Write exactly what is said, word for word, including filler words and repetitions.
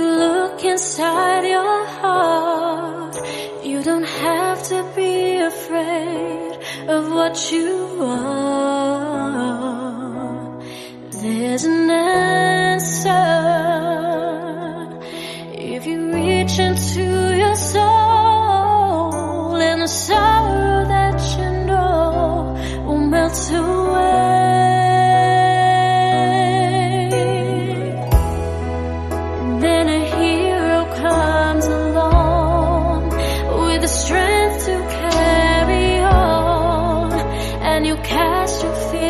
look inside your heart, you don't have to be afraid of what you are. There's an answer if you reach into your soul, and the sorrow that you know will melt away. Then a hero comes along with the strength to carry on, and you cast your fear